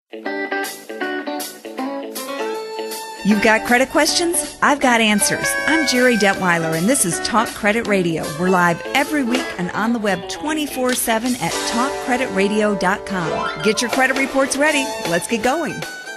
You've got credit questions? I've got answers. I'm Jerry Detweiler, and this is Talk Credit Radio. We're live every week and on the web 24/7 at talkcreditradio.com. Get your credit reports ready. Let's get going.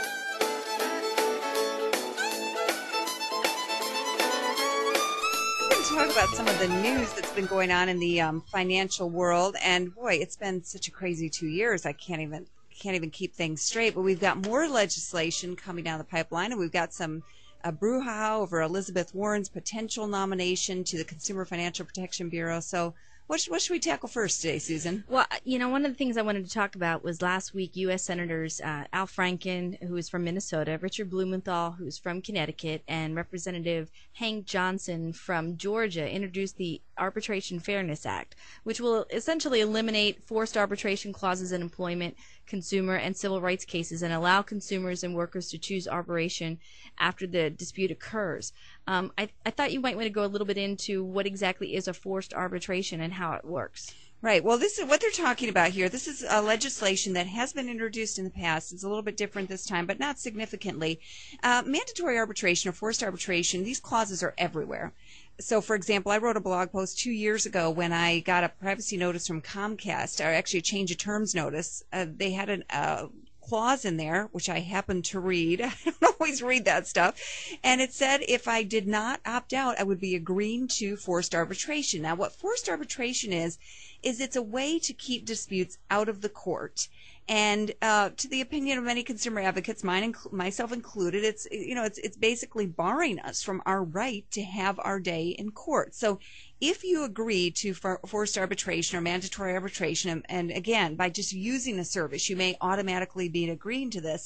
We're going to talk about some of the news that's been going on in the financial world, and boy, it's been such a crazy 2 years. I can't even keep things straight, but we've got more legislation coming down the pipeline, and we've got some brouhaha over Elizabeth Warren's potential nomination to the Consumer Financial Protection Bureau. So what should we tackle first today, Susan? Well, one of the things I wanted to talk about was last week U.S. Senators Al Franken, who is from Minnesota, Richard Blumenthal, who's from Connecticut, and Representative Hank Johnson from Georgia introduced the Arbitration Fairness Act, which will essentially eliminate forced arbitration clauses in employment, consumer, and civil rights cases and allow consumers and workers to choose arbitration after the dispute occurs. I thought you might want to go a little bit into what exactly is a forced arbitration and how it works. Right. Well, this is what they're talking about here. This is a legislation that has been introduced in the past. It's a little bit different this time, but not significantly. Mandatory arbitration or forced arbitration, these clauses are everywhere. So, for example, I wrote a blog post 2 years ago when I got a privacy notice from Comcast, or actually a change of terms notice. They had a clause in there, which I happened to read. I don't always read that stuff. And it said if I did not opt out, I would be agreeing to forced arbitration. Now, what forced arbitration is it's a way to keep disputes out of the court. And to the opinion of many consumer advocates, myself included, it's basically barring us from our right to have our day in court. So if you agree to forced arbitration or mandatory arbitration, and again, by just using a service, you may automatically be agreeing to this.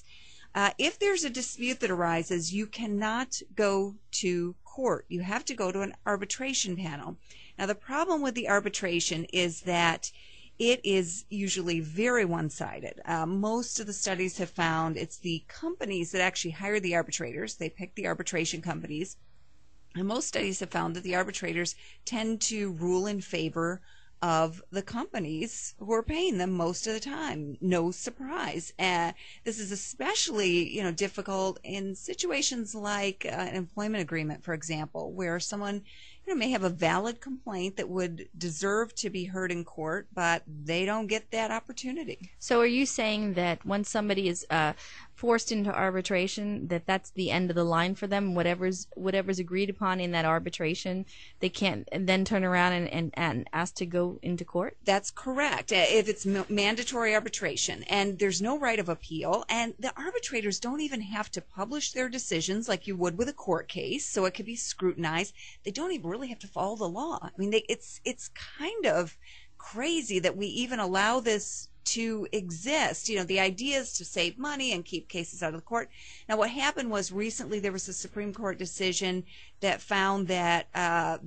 If there's a dispute that arises, you cannot go to court. You have to go to an arbitration panel. Now, the problem with the arbitration is that it is usually very one-sided. Most of the studies have found it's the companies that actually hire the arbitrators. They pick the arbitration companies. And most studies have found that the arbitrators tend to rule in favor of the companies who are paying them most of the time. No surprise. This is especially, difficult in situations like an employment agreement, for example, where someone may have a valid complaint that would deserve to be heard in court, but they don't get that opportunity. So are you saying that once somebody is forced into arbitration, that's the end of the line for them? Whatever's agreed upon in that arbitration, they can't then turn around and ask to go into court? That's correct. If it's mandatory arbitration, and there's no right of appeal, and the arbitrators don't even have to publish their decisions like you would with a court case, so it could be scrutinized. They don't even really have to follow the law. I mean, it's kind of crazy that we even allow this to exist. The idea is to save money and keep cases out of the court. Now, what happened was recently there was a Supreme Court decision that found that a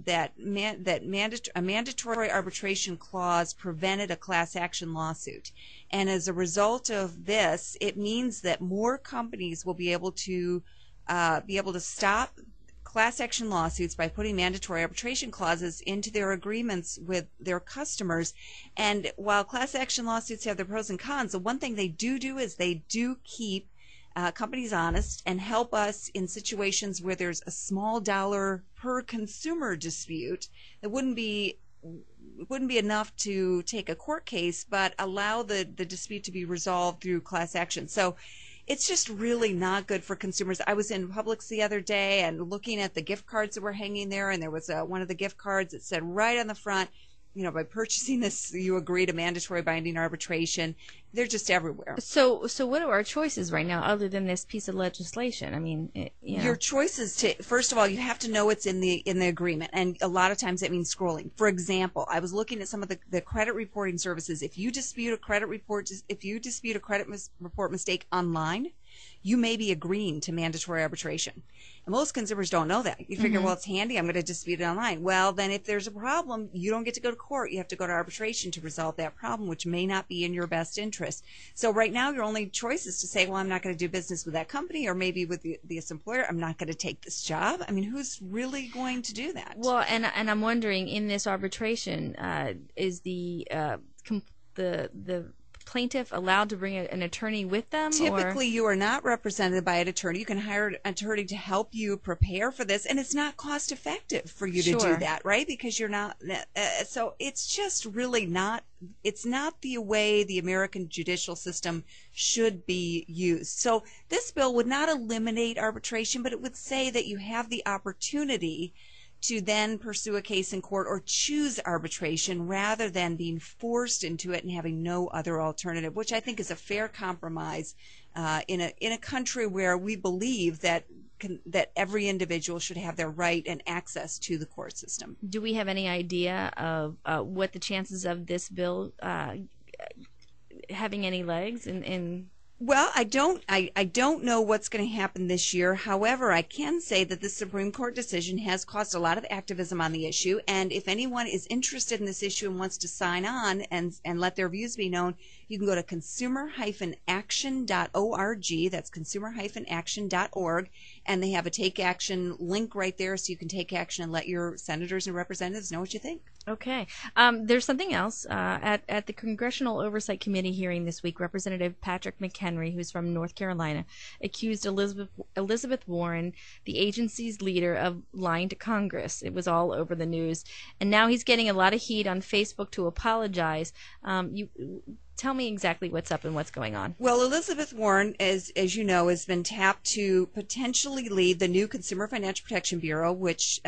mandatory arbitration clause prevented a class action lawsuit. And as a result of this, it means that more companies will be able to stop class action lawsuits by putting mandatory arbitration clauses into their agreements with their customers. And while class action lawsuits have their pros and cons, the one thing they do is they do keep companies honest and help us in situations where there's a small dollar per consumer dispute that wouldn't be enough to take a court case, but allow the dispute to be resolved through class action. So it's just really not good for consumers. I was in Publix the other day and looking at the gift cards that were hanging there, and there was one of the gift cards that said right on the front, by purchasing this, you agree to mandatory binding arbitration. They're just everywhere. So what are our choices right now other than this piece of legislation? I mean, Your choices first of all, you have to know it's in the agreement, and a lot of times that means scrolling. For example, I was looking at some of the credit reporting services. If you dispute a credit report mistake online, you may be agreeing to mandatory arbitration. And most consumers don't know that. You figure, well, it's handy, I'm going to dispute it online. Well, then if there's a problem, you don't get to go to court. You have to go to arbitration to resolve that problem, which may not be in your best interest. So right now, your only choice is to say, well, I'm not going to do business with that company, or maybe with this employer. I'm not going to take this job. I mean, who's really going to do that? Well, and I'm wondering, in this arbitration, is the plaintiff allowed to bring an attorney with them? Typically, you are not represented by an attorney. You can hire an attorney to help you prepare for this, and it's not cost effective for you to do that, right? Because you're not. So it's just really not. It's not the way the American judicial system should be used. So this bill would not eliminate arbitration, but it would say that you have the opportunity to then pursue a case in court or choose arbitration rather than being forced into it and having no other alternative, which I think is a fair compromise in a country where we believe that every individual should have their right and access to the court system. Do we have any idea of what the chances of this bill having any legs in Well, I don't know what's going to happen this year. However, I can say that the Supreme Court decision has caused a lot of activism on the issue, and if anyone is interested in this issue and wants to sign on and let their views be known, you can go to consumer-action.org. That's consumer-action.org, and they have a take action link right there, so you can take action and let your senators and representatives know what you think. Okay. There's something else. At the Congressional Oversight Committee hearing this week, Representative Patrick McHenry, who's from North Carolina, accused Elizabeth Warren, the agency's leader, of lying to Congress. It was all over the news. And now he's getting a lot of heat on Facebook to apologize. Tell me exactly what's up and what's going on. Well, Elizabeth Warren, as you know, has been tapped to potentially lead the new Consumer Financial Protection Bureau, which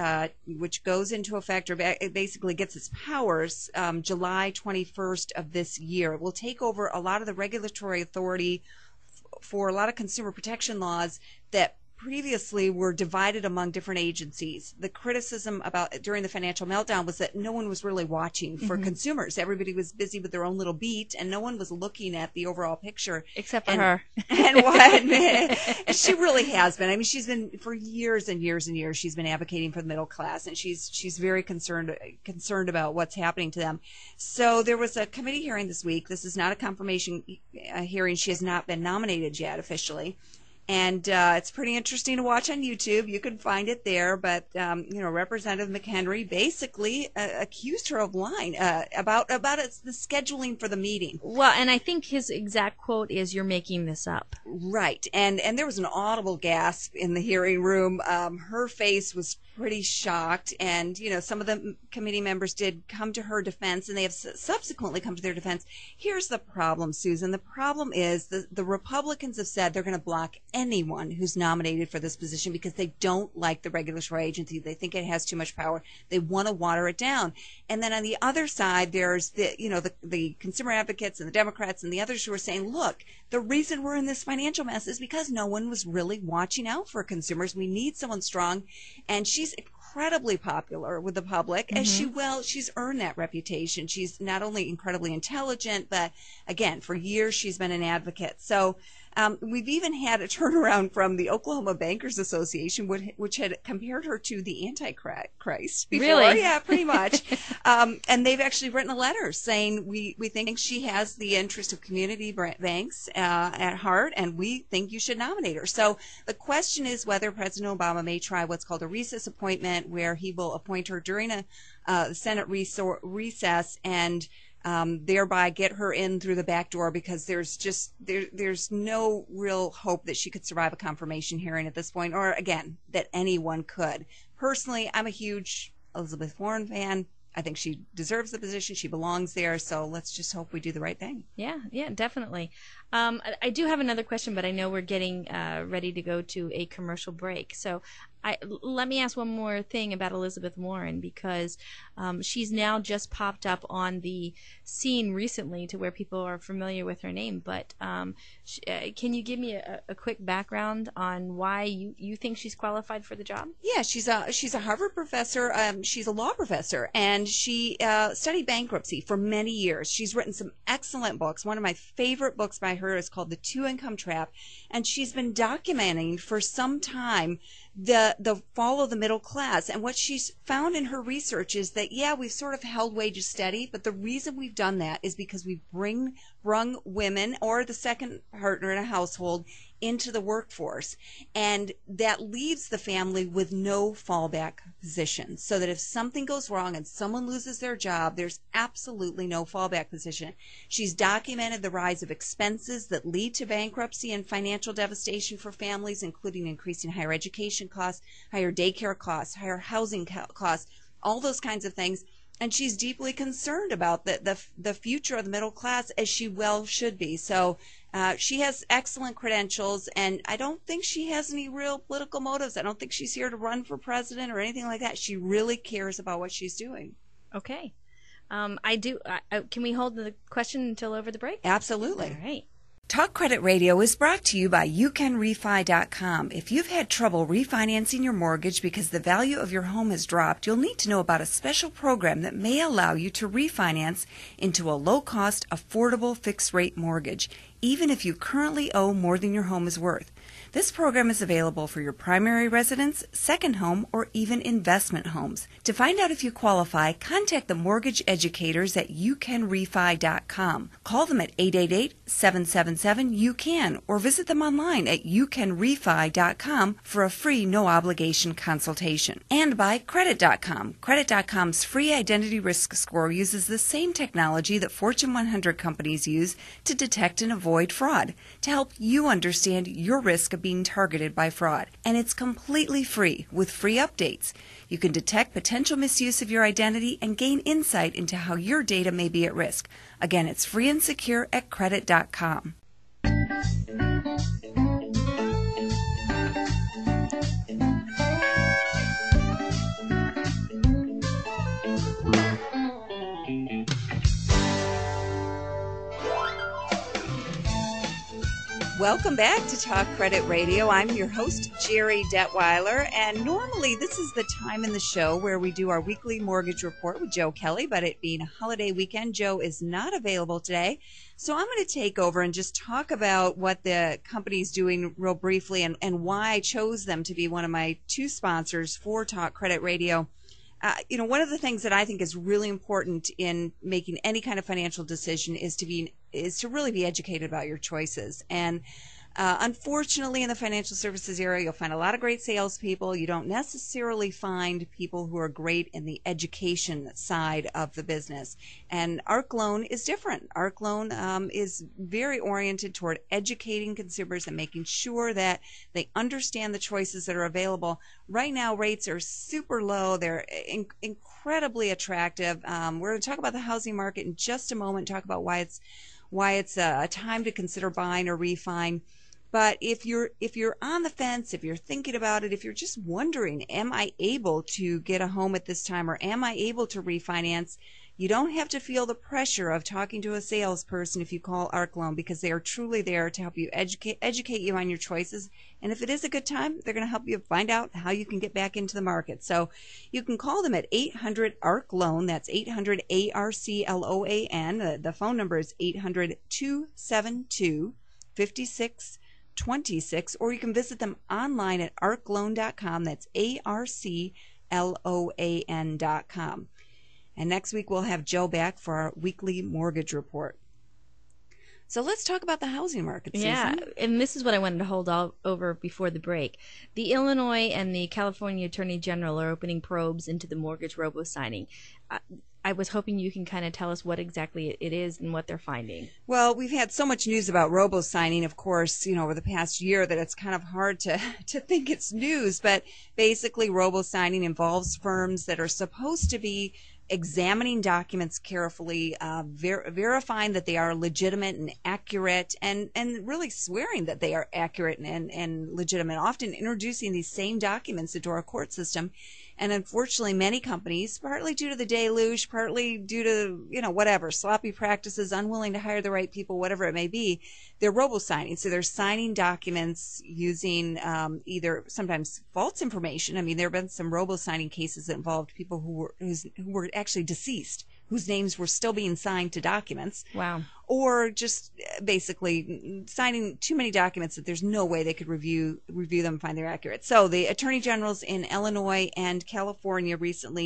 goes into effect, or it basically gets its powers July 21st of this year. It will take over a lot of the regulatory authority for a lot of consumer protection laws that previously were divided among different agencies. The criticism about during the financial meltdown was that no one was really watching for consumers. Everybody was busy with their own little beat, and no one was looking at the overall picture. Except for her. And what she really has been. I mean, she's been for years and years and years. She's been advocating for the middle class, and she's very concerned about what's happening to them. So there was a committee hearing this week. This is not a confirmation hearing. She has not been nominated yet officially. And it's pretty interesting to watch on YouTube. You can find it there. But Representative McHenry basically accused her of lying about the scheduling for the meeting. Well, and I think his exact quote is, "You're making this up." Right. And there was an audible gasp in the hearing room. Her face was pretty shocked, and some of the committee members did come to her defense, and they have subsequently come to their defense. Here's the problem, Susan. The problem is the Republicans have said they're going to block anyone who's nominated for this position because they don't like the regulatory agency. They think it has too much power. They want to water it down. And then on the other side, there's the consumer advocates and the Democrats and the others who are saying, look, the reason we're in this financial mess is because no one was really watching out for consumers. We need someone strong, and she's incredibly popular with the public, as she's earned that reputation. She's not only incredibly intelligent, but again, for years she's been an advocate. So we've even had a turnaround from the Oklahoma Bankers Association, which had compared her to the Antichrist before. Really? Yeah, pretty much. And they've actually written a letter saying we think she has the interest of community banks at heart, and we think you should nominate her. So the question is whether President Obama may try what's called a recess appointment, where he will appoint her during a Senate recess and thereby get her in through the back door, because there's no real hope that she could survive a confirmation hearing at this point, or again, that anyone could. Personally, I'm a huge Elizabeth Warren fan. I think she deserves the position. She belongs there. So let's just hope we do the right thing. Yeah, definitely. I do have another question, but I know we're getting ready to go to a commercial break. So let me ask one more thing about Elizabeth Warren, because she's now just popped up on the scene recently to where people are familiar with her name. But can you give me a quick background on why you think she's qualified for the job? Yeah, she's a Harvard professor. She's a law professor, and she studied bankruptcy for many years. She's written some excellent books. One of my favorite books by her is called The Two-Income Trap, and she's been documenting for some time the fall of the middle class. And what she's found in her research is that, yeah, we've sort of held wages steady, but the reason we've done that is because we've brung women or the second partner in a household into the workforce, and that leaves the family with no fallback position, so that if something goes wrong and someone loses their job, there's absolutely no fallback position. She's documented the rise of expenses that lead to bankruptcy and financial devastation for families, including increasing higher education costs, higher daycare costs, higher housing costs, all those kinds of things. And she's deeply concerned about the future of the middle class, as she well should be. So she has excellent credentials, and I don't think she has any real political motives. I don't think she's here to run for president or anything like that. She really cares about what she's doing. Okay. I do. Can we hold the question until over the break? Absolutely. All right. Talk Credit Radio is brought to you by YouCanRefi.com. If you've had trouble refinancing your mortgage because the value of your home has dropped, you'll need to know about a special program that may allow you to refinance into a low-cost, affordable fixed-rate mortgage, even if you currently owe more than your home is worth. This program is available for your primary residence, second home, or even investment homes. To find out if you qualify, contact the mortgage educators at YouCanRefi.com. Call them at 888-777-YOU-CAN or visit them online at YouCanRefi.com for a free no-obligation consultation. And by Credit.com. Credit.com's free identity risk score uses the same technology that Fortune 100 companies use to detect and avoid fraud, to help you understand your risk of being targeted by fraud. And it's completely free with free updates. You can detect potential misuse of your identity and gain insight into how your data may be at risk. Again, it's free and secure at Credit.com. Welcome back to Talk Credit Radio. I'm your host, Jerry Detweiler, and normally this is the time in the show where we do our weekly mortgage report with Joe Kelly, but it being a holiday weekend, Joe is not available today. So I'm going to take over and just talk about what the company's doing real briefly and why I chose them to be one of my two sponsors for Talk Credit Radio. One of the things that I think is really important in making any kind of financial decision is to really be educated about your choices. And unfortunately, in the financial services area, you'll find a lot of great salespeople. You don't necessarily find people who are great in the education side of the business. And Arc Loan is different. Arc Loan is very oriented toward educating consumers and making sure that they understand the choices that are available. Right now, rates are super low. They're incredibly attractive. We're going to talk about the housing market in just a moment, talk about why it's a time to consider buying or refining. But if you're on the fence, if you're thinking about it, if you're just wondering, am I able to get a home at this time or am I able to refinance, you don't have to feel the pressure of talking to a salesperson if you call Arc Loan, because they are truly there to help you educate you on your choices. And if it is a good time, they're going to help you find out how you can get back into the market. So you can call them at 800-ARC-LOAN. That's 800-ARC-LOAN. The phone number is 800-272-5626, or you can visit them online at arcloan.com. That's ARCLOAN.com. And next week we'll have Joe back for our weekly mortgage report. So let's talk about the housing market, Susan. Yeah, and this is what I wanted to hold all over before the break. The Illinois and the California Attorney General are opening probes into the mortgage robo-signing. I was hoping you can kind of tell us what exactly it is and what they're finding. Well, we've had so much news about robo-signing, of course, over the past year that it's kind of hard to think it's news. But basically, robo-signing involves firms that are supposed to be examining documents carefully, verifying that they are legitimate and accurate, and really swearing that they are accurate and legitimate, often introducing these same documents into our court system. And unfortunately, many companies, partly due to the deluge, partly due to, whatever, sloppy practices, unwilling to hire the right people, whatever it may be, they're robo-signing. So they're signing documents using either sometimes false information. I mean, there have been some robo-signing cases that involved people who were actually deceased, whose names were still being signed to documents. Wow. Or just basically signing too many documents that there's no way they could review them and find they're accurate. So the attorney generals in Illinois and California recently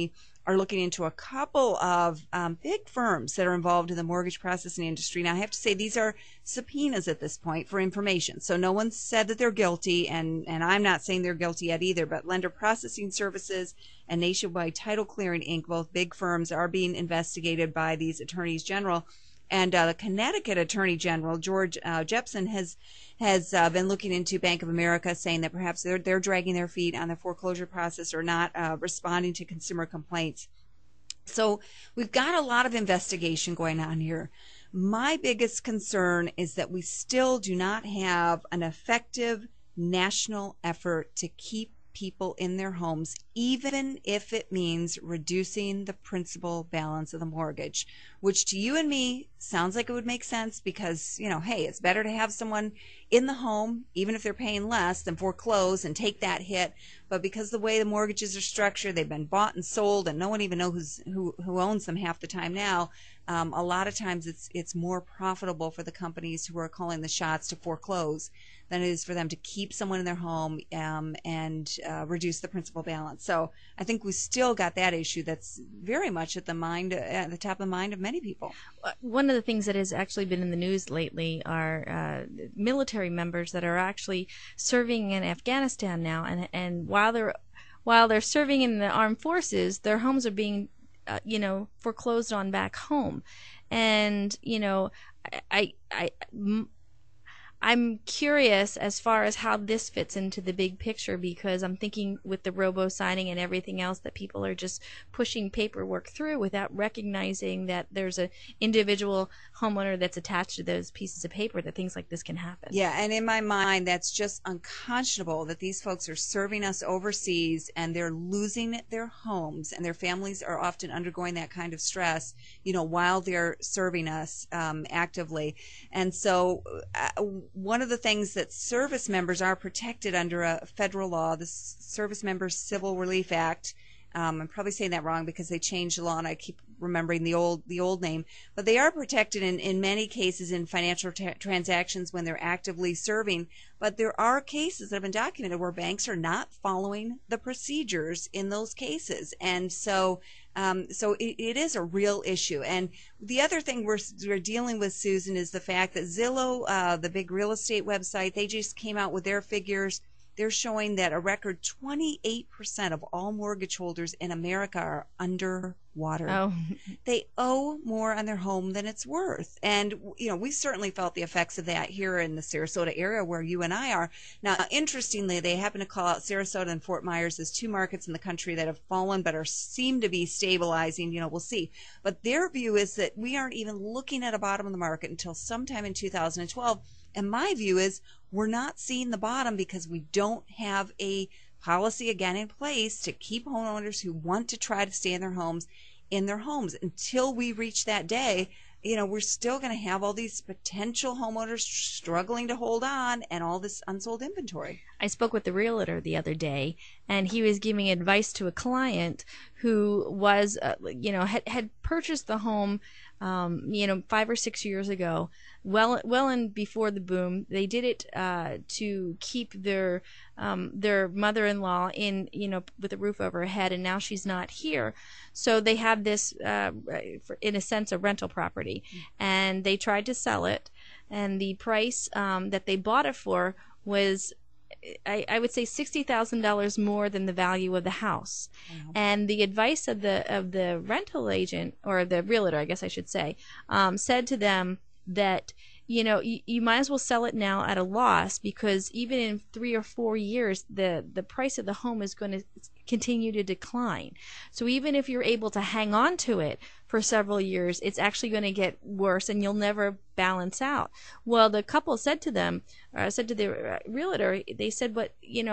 are looking into a couple of big firms that are involved in the mortgage processing industry. Now, I have to say these are subpoenas at this point for information. So no one said that they're guilty, and I'm not saying they're guilty yet either, but Lender Processing Services and Nationwide Title Clearing Inc., both big firms, are being investigated by these attorneys general. And the Connecticut Attorney General, George Jepsen, has been looking into Bank of America, saying that perhaps they're dragging their feet on the foreclosure process or not responding to consumer complaints. So we've got a lot of investigation going on here. My biggest concern is that we still do not have an effective national effort to keep people in their homes, even if it means reducing the principal balance of the mortgage, which to you and me sounds like it would make sense because, hey, it's better to have someone in the home, even if they're paying less, than foreclose and take that hit. But because the way the mortgages are structured, they've been bought and sold, and no one even knows who owns them half the time now. A lot of times it's more profitable for the companies who are calling the shots to foreclose than it is for them to keep someone in their home and reduce the principal balance. So I think we still got that issue that's very much at the top of the mind of many people. One of the things that has actually been in the news lately are military members that are actually serving in Afghanistan now, and while they're serving in the armed forces, their homes are being foreclosed on back home. And I'm curious as far as how this fits into the big picture, because I'm thinking with the robo-signing and everything else that people are just pushing paperwork through without recognizing that there's an individual homeowner that's attached to those pieces of paper, that things like this can happen. Yeah, and in my mind, that's just unconscionable that these folks are serving us overseas and they're losing their homes, and their families are often undergoing that kind of stress, while they're serving us actively. And so one of the things that service members are protected under a federal law, the Service Members Civil Relief Act. I'm probably saying that wrong because they changed the law and I keep remembering the old name, but they are protected in many cases in financial transactions when they're actively serving. But there are cases that have been documented where banks are not following the procedures in those cases, and so it is a real issue. And the other thing we're dealing with, Susan, is the fact that Zillow, the big real estate website, they just came out with their figures. They're showing that a record 28% of all mortgage holders in America are underwater. Oh. They owe more on their home than it's worth. And, we certainly felt the effects of that here in the Sarasota area where you and I are. Now, interestingly, they happen to call out Sarasota and Fort Myers as two markets in the country that have fallen but seem to be stabilizing. We'll see. But their view is that we aren't even looking at a bottom of the market until sometime in 2012. And my view is we're not seeing the bottom because we don't have a policy again in place to keep homeowners who want to try to stay in their homes until we reach that day. We're still going to have all these potential homeowners struggling to hold on and all this unsold inventory. I spoke with the realtor the other day, and he was giving advice to a client who was, had purchased the home, 5 or 6 years ago, well and before the boom. They did it to keep their mother-in-law in, with a roof over her head, and now she's not here. So they have this, in a sense, a rental property, and they tried to sell it, and the price that they bought it for was, I would say, $60,000 more than the value of the house. Wow. And the advice of the rental agent, or the realtor, I guess I should say, said to them that you might as well sell it now at a loss, because even in 3 or 4 years the price of the home is going to continue to decline. So even if you're able to hang on to it for several years, it's actually going to get worse and you'll never balance out. Well, the couple said to the realtor, they said, but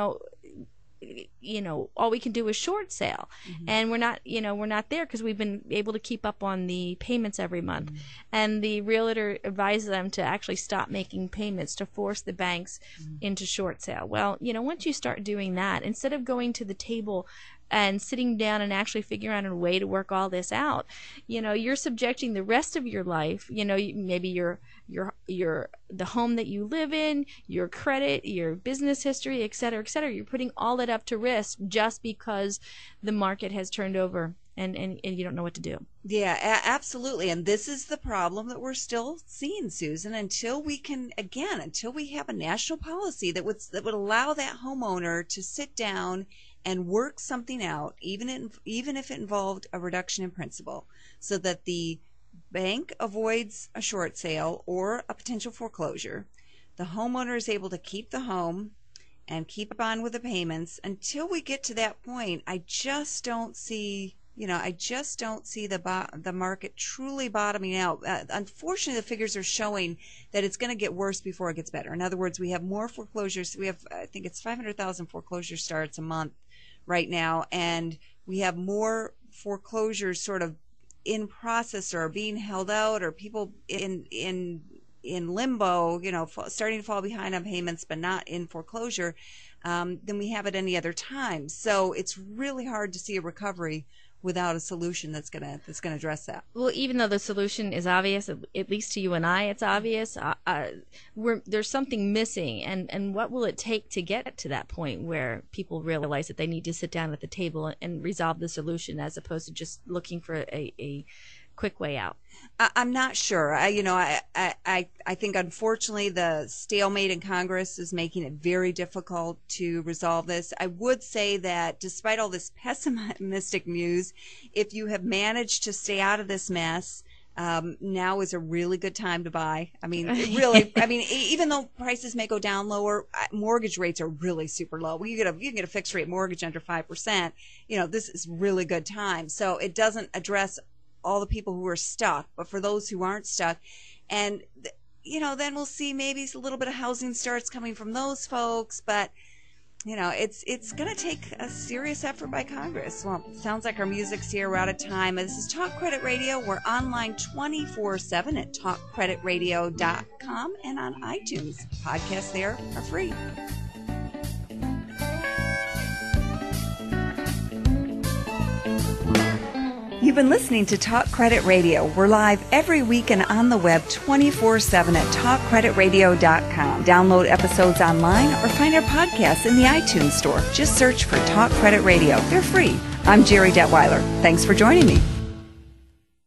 all we can do is short sale. Mm-hmm. And we're not there because we've been able to keep up on the payments every month. Mm-hmm. And the realtor advised them to actually stop making payments to force the banks into short sale. Well, once you start doing that, instead of going to the table and sitting down and actually figuring out a way to work all this out, you're subjecting the rest of your life, maybe the home that you live in, your credit, your business history, et cetera, you're putting all that up to risk just because the market has turned over and you don't know what to do. Yeah, absolutely. And this is the problem that we're still seeing, Susan, until we have a national policy that would allow that homeowner to sit down and work something out, even if it involved a reduction in principal, so that the bank avoids a short sale or a potential foreclosure. The homeowner is able to keep the home and keep on with the payments. Until we get to that point, I just don't see the market truly bottoming out. Unfortunately, the figures are showing that it's going to get worse before it gets better. In other words, we have more foreclosures. We have, I think it's 500,000 foreclosure starts a month right now, and we have more foreclosures sort of in process or being held out, or people in limbo, starting to fall behind on payments but not in foreclosure, than we have at any other time. So it's really hard to see a recovery without a solution that's gonna address that. Well, even though the solution is obvious, at least to you and I, it's obvious. There's something missing, and what will it take to get to that point where people realize that they need to sit down at the table and resolve the solution, as opposed to just looking for a quick way out? I'm not sure. I think unfortunately the stalemate in Congress is making it very difficult to resolve this. I would say that despite all this pessimistic news, if you have managed to stay out of this mess, now is a really good time to buy. I mean, really. I mean, even though prices may go down lower, mortgage rates are really super low. You can get a fixed rate mortgage under 5%. This is really good time. So it doesn't address all the people who are stuck, but for those who aren't stuck, and then we'll see maybe a little bit of housing starts coming from those folks, but it's going to take a serious effort by Congress. Well, it sounds like our music's here. We're out of time. This is Talk Credit Radio. We're online 24/7 at talkcreditradio.com and on iTunes. Podcasts there are free. You've been listening to Talk Credit Radio. We're live every week and on the web 24/7 at talkcreditradio.com. Download episodes online or find our podcasts in the iTunes store. Just search for Talk Credit Radio. They're free. I'm Jerry Detweiler. Thanks for joining me.